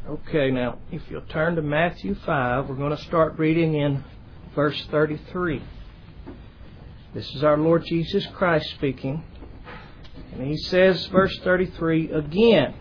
Okay, now, if you'll turn to Matthew 5, we're going to start reading in verse 33. This is our Lord Jesus Christ speaking. And He says, verse 33, again,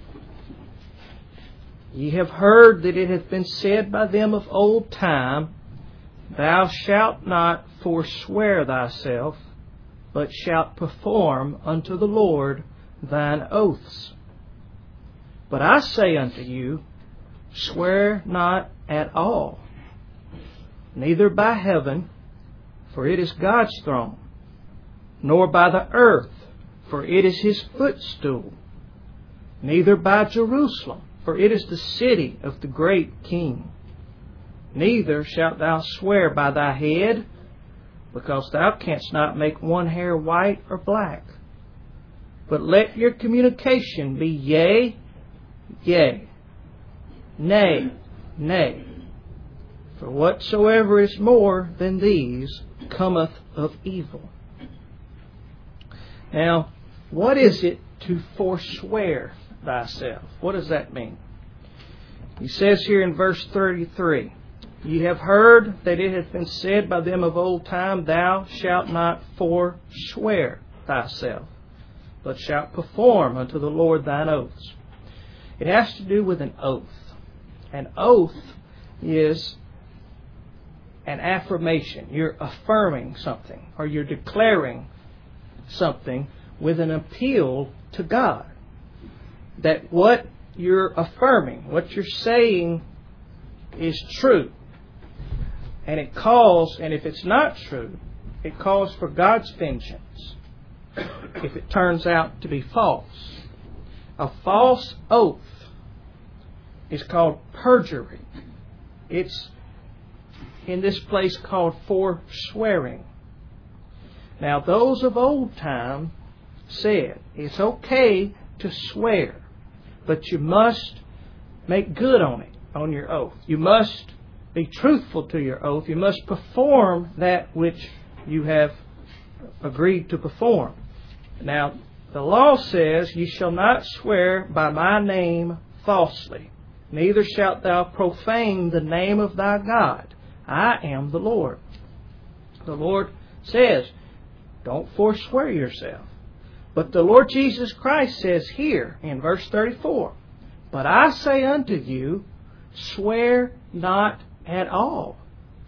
ye have heard that it hath been said by them of old time, thou shalt not forswear thyself, but shalt perform unto the Lord thine oaths. But I say unto you, swear not at all, neither by heaven, for it is God's throne, nor by the earth, for it is His footstool, neither by Jerusalem, for it is the city of the great King. Neither shalt thou swear by thy head, because thou canst not make one hair white or black. But let your communication be yea, yea, nay, nay. For whatsoever is more than these cometh of evil. Now, what is it to forswear thyself? What does that mean? He says here in verse 33, ye have heard that it hath been said by them of old time, thou shalt not forswear thyself, but shalt perform unto the Lord thine oaths. It has to do with an oath. An oath is an affirmation. You're affirming something, or you're declaring something with an appeal to God. That what you're affirming, what you're saying is true. And it calls, and if it's not true, it calls for God's vengeance if it turns out to be false. A false oath is called perjury. It's in this place called forswearing. Now, those of old time said it's okay to swear, but you must make good on it, on your oath. You must be truthful to your oath. You must perform that which you have agreed to perform. Now, the law says, ye shall not swear by my name falsely, neither shalt thou profane the name of thy God. I am the Lord. The Lord says, don't forswear yourself. But the Lord Jesus Christ says here in verse 34, but I say unto you, swear not at all.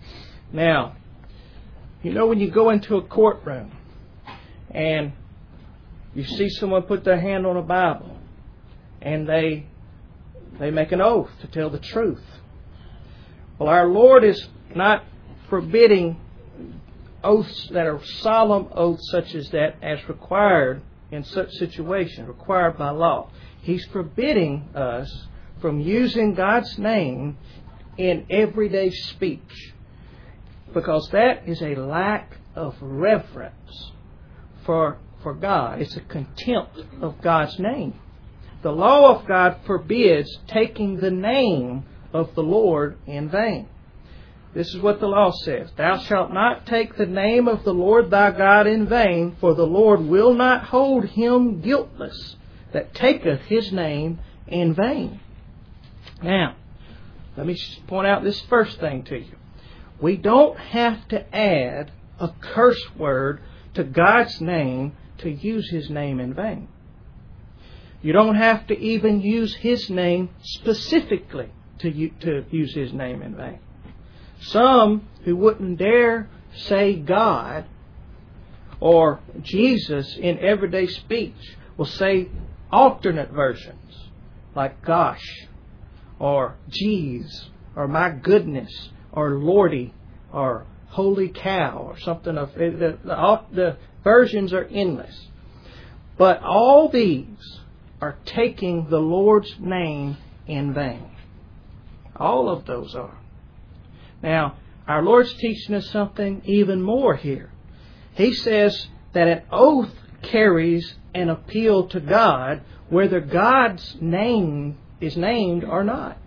Now, you know when you go into a courtroom and you see someone put their hand on a Bible and they make an oath to tell the truth. Well, our Lord is not forbidding oaths that are solemn oaths such as that as required in such situations, required by law. He's forbidding us from using God's name in everyday speech, because that is a lack of reverence for God. It's a contempt of God's name. The law of God forbids taking the name of the Lord in vain. This is what the law says. Thou shalt not take the name of the Lord thy God in vain, for the Lord will not hold him guiltless that taketh his name in vain. Now, let me point out this first thing to you. We don't have to add a curse word to God's name to use His name in vain. You don't have to even use His name specifically to use His name in vain. Some who wouldn't dare say God or Jesus in everyday speech will say alternate versions like gosh or geez or my goodness or lordy or holy cow or something of the versions are endless. But all these are taking the Lord's name in vain. All of those are. Now, our Lord's teaching us something even more here. He says that an oath carries an appeal to God whether God's name is named or not.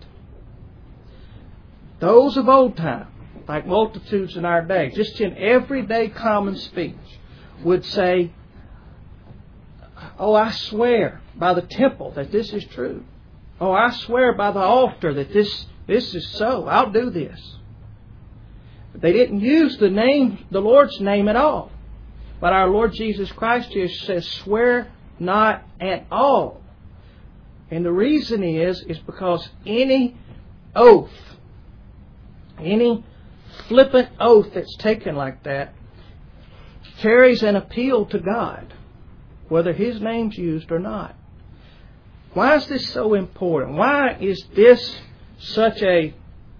Those of old time, like multitudes in our day, just in everyday common speech, would say, oh, I swear by the temple that this is true. Oh, I swear by the altar that this is so. I'll do this. But they didn't use the Lord's name at all. But our Lord Jesus Christ here says, swear not at all. And the reason is because any oath, any flippant oath that's taken like that, carries an appeal to God, whether His name's used or not. Why is this so important? Why is this such a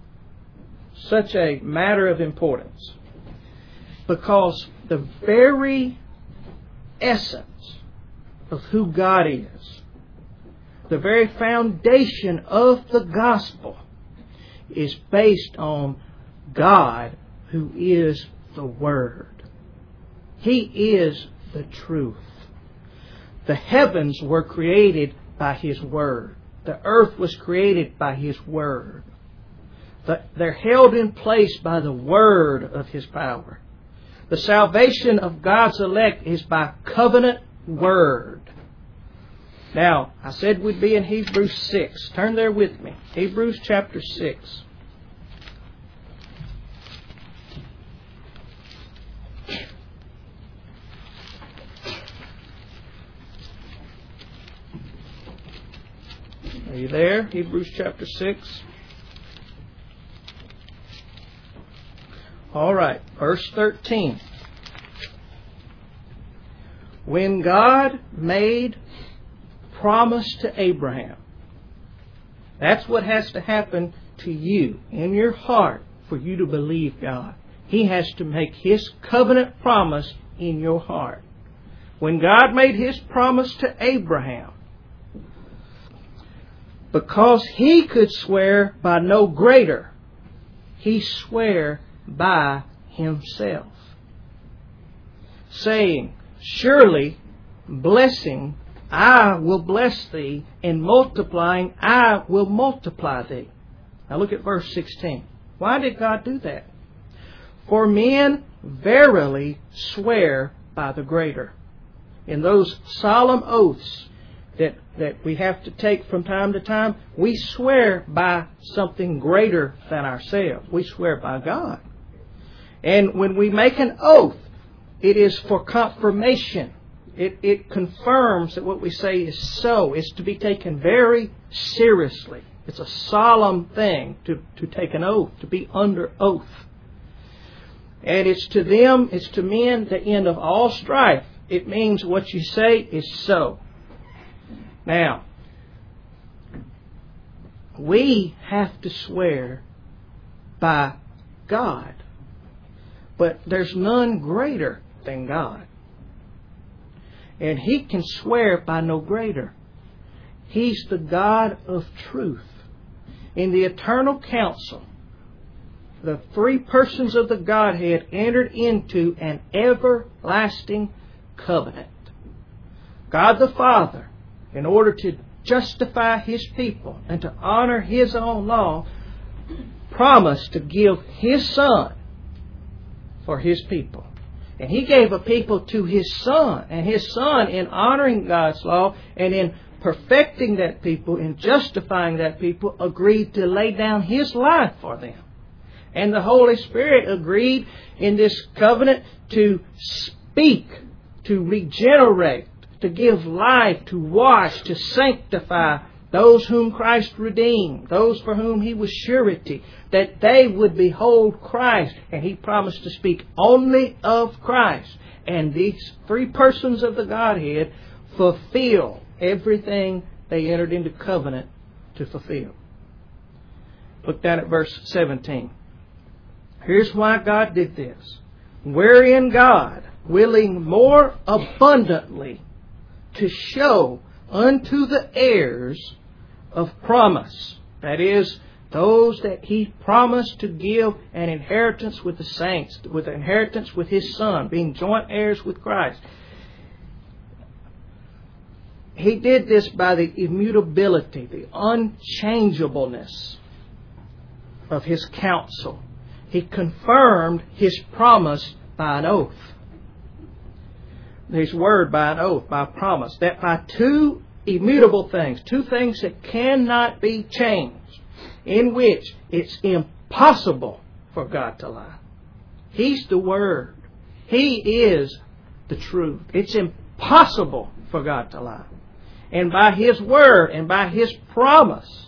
matter of importance? Because the very essence of who God is, the very foundation of the gospel, is based on God, who is the Word. He is the truth. The heavens were created by His Word. The earth was created by His Word. They're held in place by the Word of His power. The salvation of God's elect is by covenant Word. Now, I said we'd be in Hebrews 6. Turn there with me. Hebrews chapter 6. Are you there? Hebrews chapter 6. All right, verse 13. When God made promise to Abraham, that's what has to happen to you in your heart for you to believe God. He has to make His covenant promise in your heart. When God made His promise to Abraham, because He could swear by no greater, He swore by Himself, saying, surely blessing I will bless thee, and multiplying I will multiply thee. Now look at verse 16. Why did God do that? For men verily swear by the greater. In those solemn oaths that we have to take from time to time, we swear by something greater than ourselves. We swear by God. And when we make an oath, it is for confirmation. It confirms that what we say is so. It's to be taken very seriously. It's a solemn thing to take an oath, to be under oath. And it's to them, it's to men, the end of all strife. It means what you say is so. Now, we have to swear by God. But there's none greater than God. And He can swear by no greater. He's the God of truth. In the eternal council, the three persons of the Godhead entered into an everlasting covenant. God the Father, in order to justify His people and to honor His own law, promised to give His Son for His people. And He gave a people to His Son. And His Son, in honoring God's law and in perfecting that people, in justifying that people, agreed to lay down His life for them. And the Holy Spirit agreed in this covenant to speak, to regenerate, to give life, to wash, to sanctify those whom Christ redeemed, those for whom He was surety, that they would behold Christ. And He promised to speak only of Christ. And these three persons of the Godhead fulfill everything they entered into covenant to fulfill. Look down at verse 17. Here's why God did this. Wherein God, willing more abundantly to show unto the heirs of promise, that is, those that He promised to give an inheritance with the saints, with an inheritance with His Son, being joint heirs with Christ. He did this by the immutability, the unchangeableness of His counsel. He confirmed His promise by an oath. His word by an oath, by a promise. That by two immutable things, two things that cannot be changed, in which it's impossible for God to lie. He's the Word. He is the truth. It's impossible for God to lie. And by His Word and by His promise,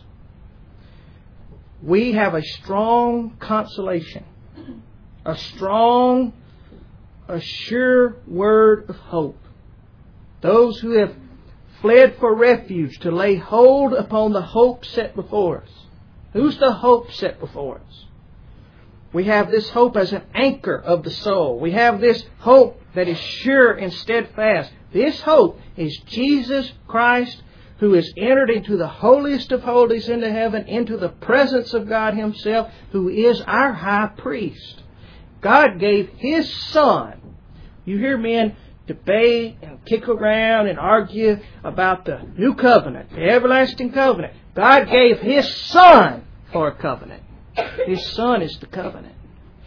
we have a strong consolation, a strong, a sure word of hope. Those who have fled for refuge to lay hold upon the hope set before us. Who's the hope set before us? We have this hope as an anchor of the soul. We have this hope that is sure and steadfast. This hope is Jesus Christ, who has entered into the holiest of holies into heaven, into the presence of God Himself, who is our high priest. God gave His Son. You hear men debate and kick around and argue about the new covenant, the everlasting covenant. God gave His Son for a covenant. His Son is the covenant.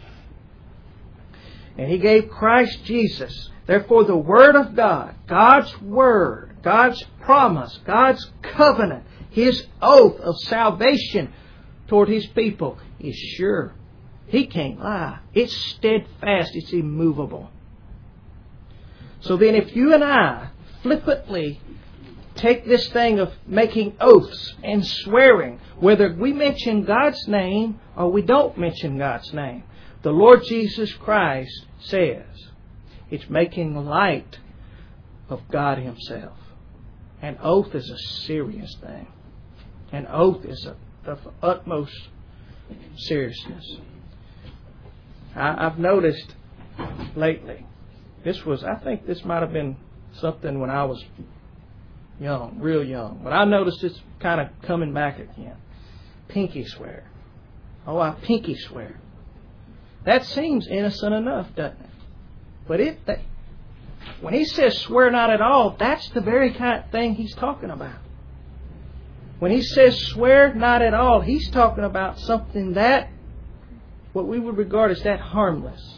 And He gave Christ Jesus. Therefore, the Word of God, God's Word, God's promise, God's covenant, His oath of salvation toward His people is sure. He can't lie. It's steadfast. It's immovable. So then if you and I flippantly take this thing of making oaths and swearing, whether we mention God's name or we don't mention God's name, the Lord Jesus Christ says it's making light of God Himself. An oath is a serious thing. An oath is of utmost seriousness. I've noticed lately, I think this might have been something when I was young, real young. But I noticed it's kind of coming back again. Pinky swear. Oh, I pinky swear. That seems innocent enough, doesn't it? But when He says swear not at all, that's the very kind of thing He's talking about. When He says swear not at all, He's talking about something that, what we would regard as that harmless.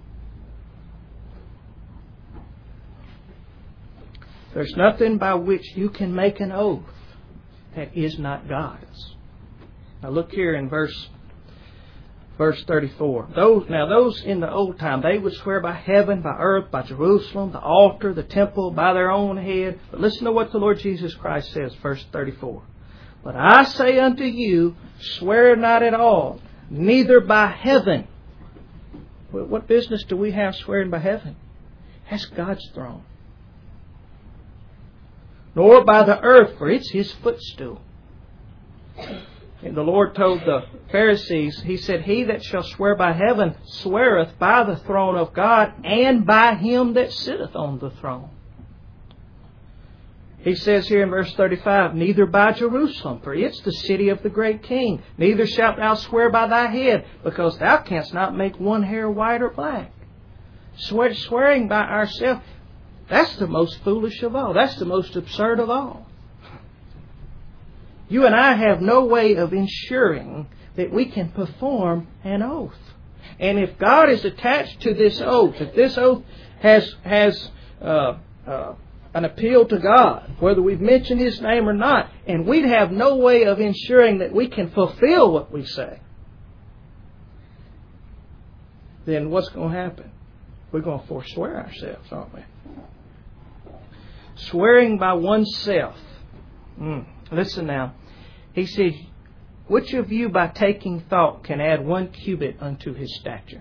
There's nothing by which you can make an oath that is not God's. Now look here in verse 34. Those in the old time, they would swear by heaven, by earth, by Jerusalem, the altar, the temple, by their own head. But listen to what the Lord Jesus Christ says, verse 34. But I say unto you, swear not at all, neither by heaven. Well, what business do we have swearing by heaven? That's God's throne. Nor by the earth, for it's His footstool. And the Lord told the Pharisees, He said, He that shall swear by heaven sweareth by the throne of God and by Him that sitteth on the throne. He says here in verse 35, neither by Jerusalem, for it's the city of the great King. Neither shalt thou swear by thy head, because thou canst not make one hair white or black. Swearing by ourselves, that's the most foolish of all. That's the most absurd of all. You and I have no way of ensuring that we can perform an oath. And if God is attached to this oath, if this oath has an appeal to God, whether we've mentioned His name or not, and we'd have no way of ensuring that we can fulfill what we say, then what's going to happen? We're going to forswear ourselves, aren't we? Swearing by oneself. Listen now. He says, which of you by taking thought can add 1 cubit unto his stature?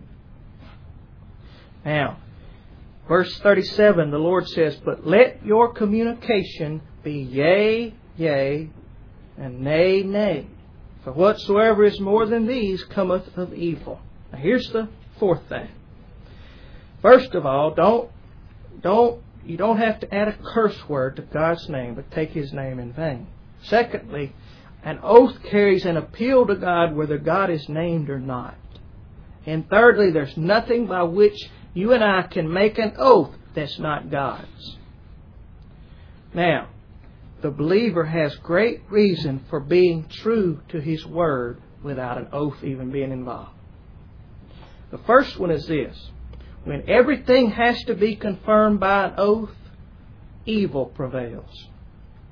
Now, verse 37, the Lord says, but let your communication be yea, yea, and nay, nay. For whatsoever is more than these cometh of evil. Now here's the fourth thing. First of all, you don't have to add a curse word to God's name, but take His name in vain. Secondly, an oath carries an appeal to God whether God is named or not. And thirdly, there's nothing by which you and I can make an oath that's not God's. Now, the believer has great reason for being true to his word without an oath even being involved. The first one is this. When everything has to be confirmed by an oath, evil prevails.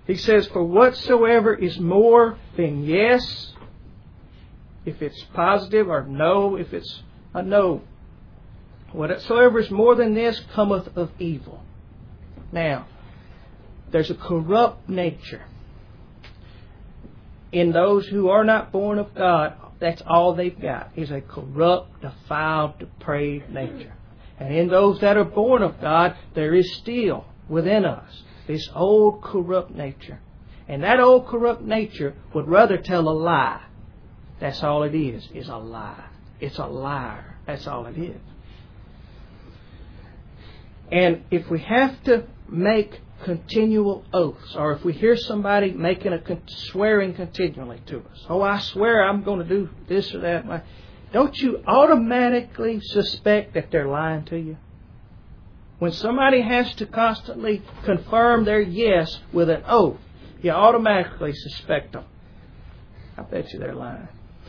He says, for whatsoever is more than yes, if it's positive, or no, if it's a no. Whatsoever is more than this cometh of evil. Now, there's a corrupt nature in those who are not born of God. That's all they've got, is a corrupt, defiled, depraved nature. And in those that are born of God, there is still within us this old corrupt nature. And that old corrupt nature would rather tell a lie. That's all it is a lie. It's a liar. That's all it is. And if we have to make continual oaths, or if we hear somebody swearing continually to us, oh, I swear I'm going to do this or that, don't you automatically suspect that they're lying to you? When somebody has to constantly confirm their yes with an oath, you automatically suspect them. I bet you they're lying.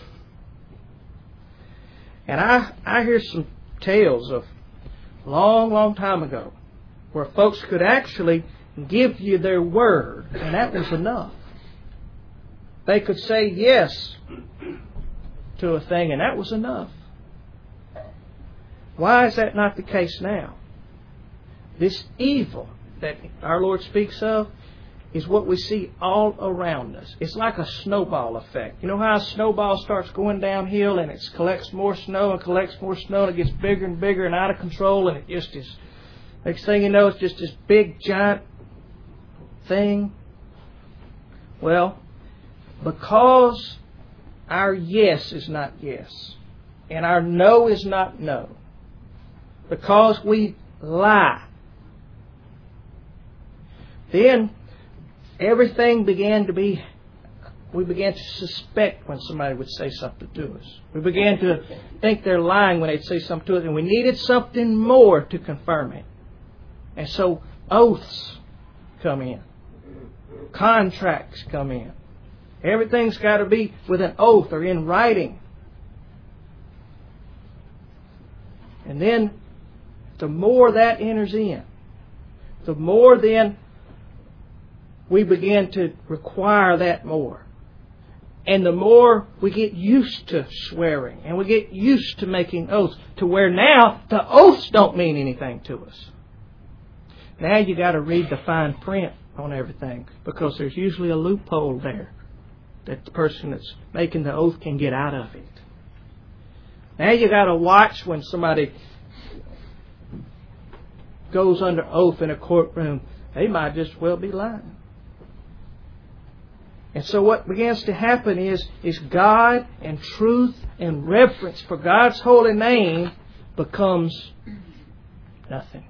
And I hear some tales of long time ago where folks could actually give you their word, and that was enough. They could say yes to a thing, and that was enough. Why is that not the case now? This evil that our Lord speaks of is what we see all around us. It's like a snowball effect. You know how a snowball starts going downhill and it collects more snow and collects more snow and it gets bigger and bigger and out of control, and it just is, next thing you know, it's just this big giant thing? Well, because our yes is not yes and our no is not no, because we lie, then everything we began to suspect when somebody would say something to us. We began to think they're lying when they'd say something to us, and we needed something more to confirm it. And so oaths come in. Contracts come in. Everything's got to be with an oath or in writing. And then the more that enters in, the more then we begin to require that more. And the more we get used to swearing and we get used to making oaths, to where now the oaths don't mean anything to us. Now you got to read the fine print on everything, because there's usually a loophole there that the person that's making the oath can get out of it. Now you got to watch when somebody goes under oath in a courtroom. They might just well be lying. And so what begins to happen is God and truth and reverence for God's holy name becomes nothing.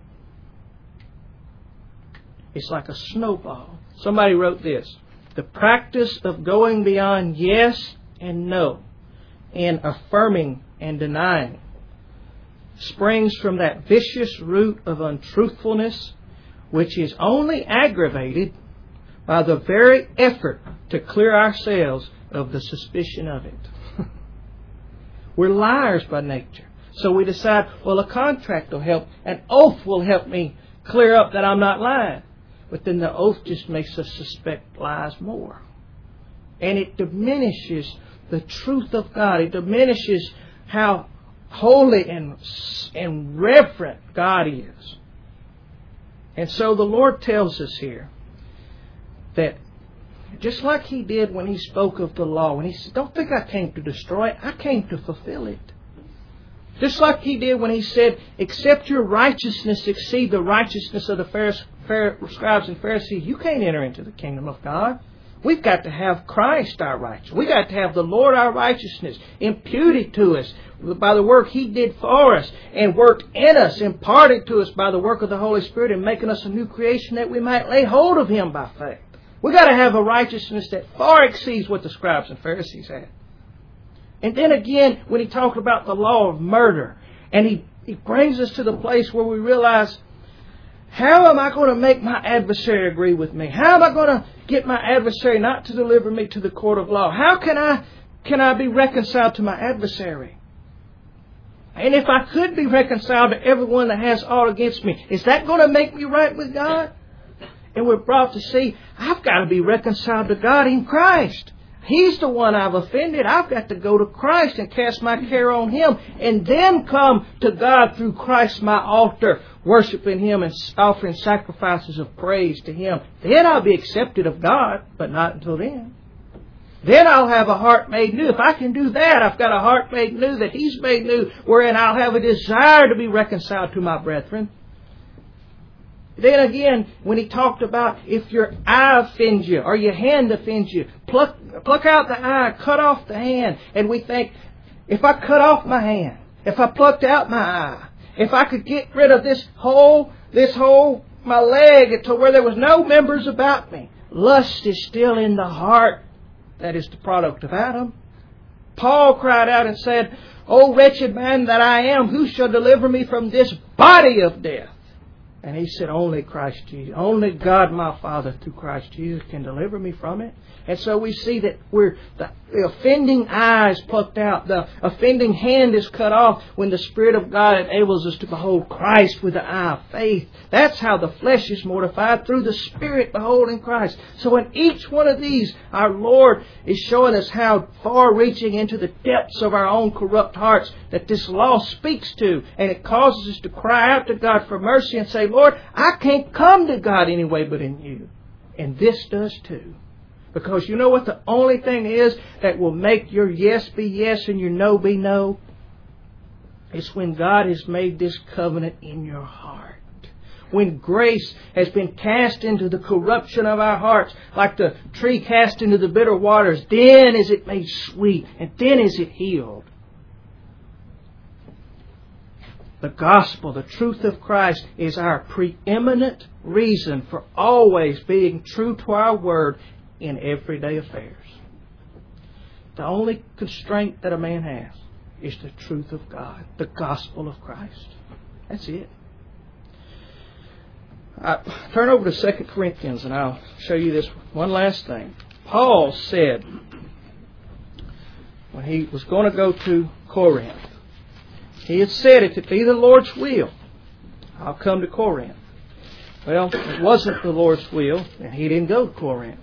It's like a snowball. Somebody wrote this: the practice of going beyond yes and no, and affirming and denying, springs from that vicious root of untruthfulness, which is only aggravated by the very effort to clear ourselves of the suspicion of it. We're liars by nature. So we decide, well, a contract will help, an oath will help me clear up that I'm not lying. But then the oath just makes us suspect lies more. And it diminishes the truth of God. It diminishes how holy and reverent God is. And so the Lord tells us here that just like He did when He spoke of the law, when He said, don't think I came to destroy it, I came to fulfill it. Just like He did when He said, except your righteousness exceed the righteousness of the scribes and Pharisees, you can't enter into the kingdom of God. We've got to have Christ our righteousness. We've got to have the Lord our righteousness imputed to us by the work He did for us and worked in us, imparted to us by the work of the Holy Spirit, and making us a new creation that we might lay hold of Him by faith. We've got to have a righteousness that far exceeds what the scribes and Pharisees had. And then again, when He talked about the law of murder, and He brings us to the place where we realize, how am I going to make my adversary agree with me? How am I going to get my adversary not to deliver me to the court of law? How can I be reconciled to my adversary? And if I could be reconciled to everyone that has aught against me, is that going to make me right with God? And we're brought to see, I've got to be reconciled to God in Christ. He's the one I've offended. I've got to go to Christ and cast my care on Him. And then come to God through Christ my altar, worshiping Him and offering sacrifices of praise to Him. Then I'll be accepted of God, but not until then. Then I'll have a heart made new. If I can do that, I've got a heart made new that He's made new, wherein I'll have a desire to be reconciled to my brethren. Then again, when He talked about if your eye offends you or your hand offends you, pluck out the eye, cut off the hand. And we think, if I cut off my hand, if I plucked out my eye, if I could get rid of this whole, my leg to where there was no members about me. Lust is still in the heart. That is the product of Adam. Paul cried out and said, O wretched man that I am, who shall deliver me from this body of death? And he said, only Christ Jesus. Only God my Father through Christ Jesus can deliver me from it. And so we see that the offending eye is plucked out. The offending hand is cut off when the Spirit of God enables us to behold Christ with the eye of faith. That's how the flesh is mortified, through the Spirit beholding Christ. So in each one of these, our Lord is showing us how far reaching into the depths of our own corrupt hearts that this law speaks to. And it causes us to cry out to God for mercy and say, Lord, I can't come to God anyway but in You. And this does too. Because you know what the only thing is that will make your yes be yes and your no be no? It's when God has made this covenant in your heart. When grace has been cast into the corruption of our hearts, like the tree cast into the bitter waters, then is it made sweet, and then is it healed. The gospel, the truth of Christ, is our preeminent reason for always being true to our word in everyday affairs. The only constraint that a man has is the truth of God, the gospel of Christ. That's it. Turn over to 2 Corinthians and I'll show you this one last thing. Paul said, when he was going to go to Corinth, he had said, if it be the Lord's will, I'll come to Corinth. Well, it wasn't the Lord's will, and he didn't go to Corinth.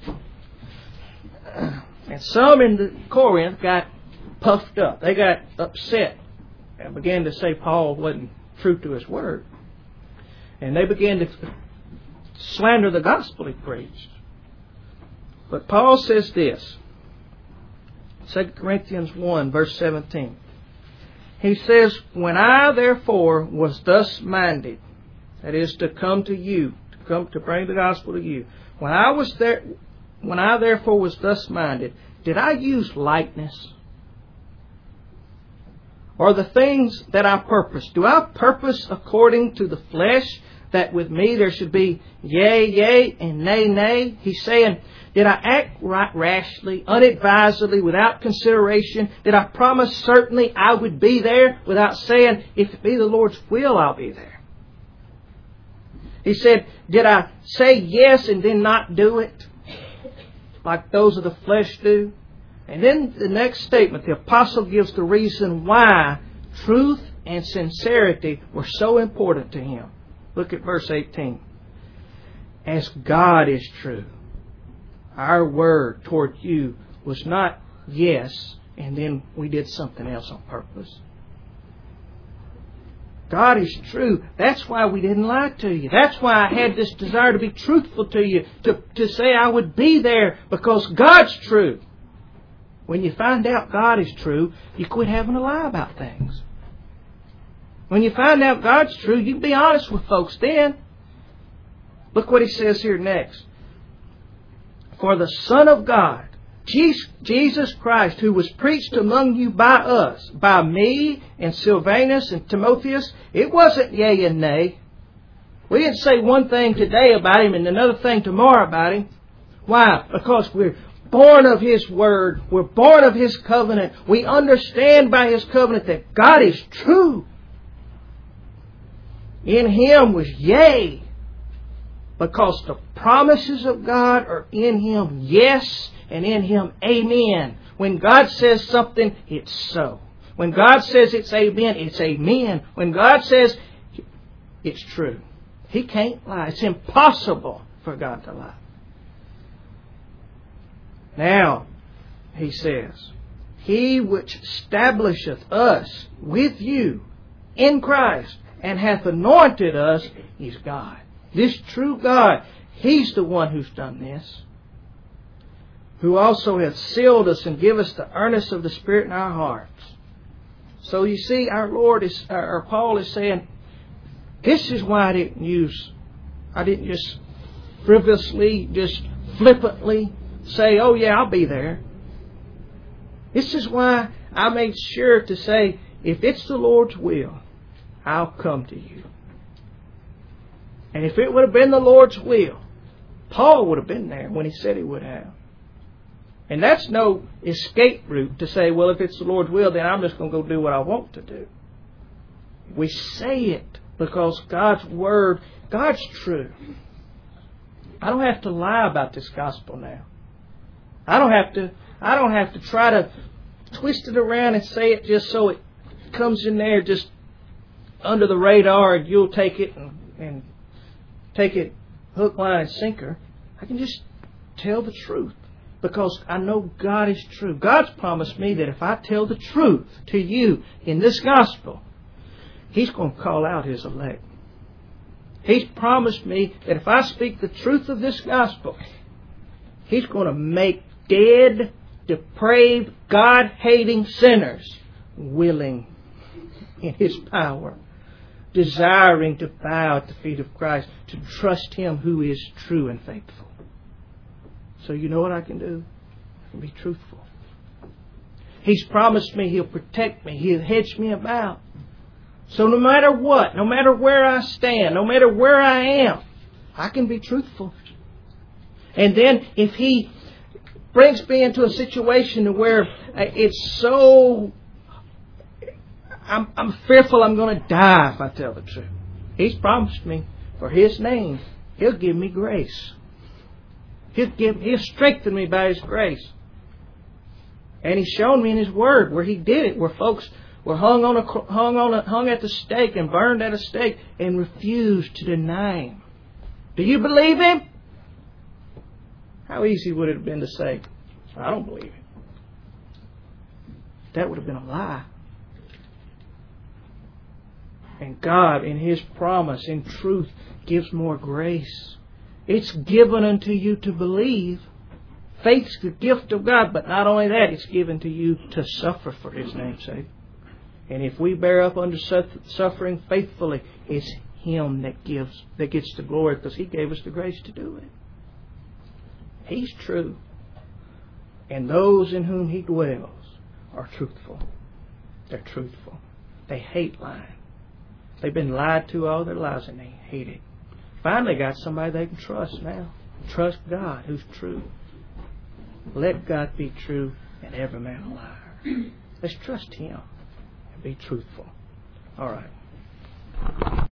And some in Corinth got puffed up. They got upset and began to say Paul wasn't true to his word. And they began to slander the gospel he preached. But Paul says this, 2 Corinthians 1, verse 17. He says, when I therefore was thus minded, that is to come to you, to bring the gospel to you. When I therefore was thus minded, did I use lightness? Or the things that I purpose? Do I purpose according to the flesh, that with me there should be yea, yea, and nay, nay? He's saying, did I act rashly, unadvisedly, without consideration? Did I promise certainly I would be there without saying, if it be the Lord's will, I'll be there? He said, did I say yes and then not do it, like those of the flesh do? And then the next statement, the apostle gives the reason why truth and sincerity were so important to him. Look at verse 18. As God is true, our word toward you was not yes, and then we did something else on purpose. God is true. That's why we didn't lie to you. That's why I had this desire to be truthful to you, to say I would be there, because God's true. When you find out God is true, you quit having to lie about things. When you find out God's true, you can be honest with folks then. Look what he says here next. For the Son of God, Jesus Christ, who was preached among you by us, by me and Silvanus and Timotheus, it wasn't yea and nay. We didn't say one thing today about him and another thing tomorrow about him. Why? Because we're born of His Word. We're born of His covenant. We understand by His covenant that God is true. In Him was yea, because the promises of God are in Him yes, and in Him amen. When God says something, it's so. When God says it's amen, it's amen. When God says it's true. He can't lie. It's impossible for God to lie. Now, he says, He which establisheth us with you in Christ and hath anointed us is God. This true God, He's the one who's done this. Who also hath sealed us and give us the earnest of the Spirit in our hearts. So you see, our Lord is, or Paul is saying, this is why I didn't just frivolously, just flippantly say, oh yeah, I'll be there. This is why I made sure to say, if it's the Lord's will, I'll come to you. And if it would have been the Lord's will, Paul would have been there when he said he would have. And that's no escape route to say, well, if it's the Lord's will, then I'm just going to go do what I want to do. We say it because God's Word, God's true. I don't have to lie about this gospel now. I don't have to try to twist it around and say it just so it comes in there just under the radar and you'll take it and take it hook, line, and sinker. I can just tell the truth because I know God is true. God's promised me that if I tell the truth to you in this gospel, He's going to call out His elect. He's promised me that if I speak the truth of this gospel, He's going to make dead, depraved, God-hating sinners willing in His power, desiring to bow at the feet of Christ, to trust Him who is true and faithful. So you know what I can do? I can be truthful. He's promised me He'll protect me. He'll hedge me about. So no matter what, no matter where I stand, no matter where I am, I can be truthful. And then if He brings me into a situation where it's so... I'm fearful I'm going to die if I tell the truth. He's promised me for His name, He'll give me grace. He'll strengthen me by His grace. And He's shown me in His Word where He did it, where folks were hung at the stake and burned at a stake and refused to deny Him. Do you believe Him? How easy would it have been to say, I don't believe Him? That would have been a lie. And God, in His promise, in truth, gives more grace. It's given unto you to believe. Faith's the gift of God, but not only that, it's given to you to suffer for His name's sake. And if we bear up under suffering faithfully, it's Him that gets the glory because He gave us the grace to do it. He's true. And those in whom He dwells are truthful. They're truthful. They hate lying. They've been lied to all their lives and they hate it. Finally got somebody they can trust now. Trust God who's true. Let God be true and every man a liar. Let's trust Him and be truthful. All right.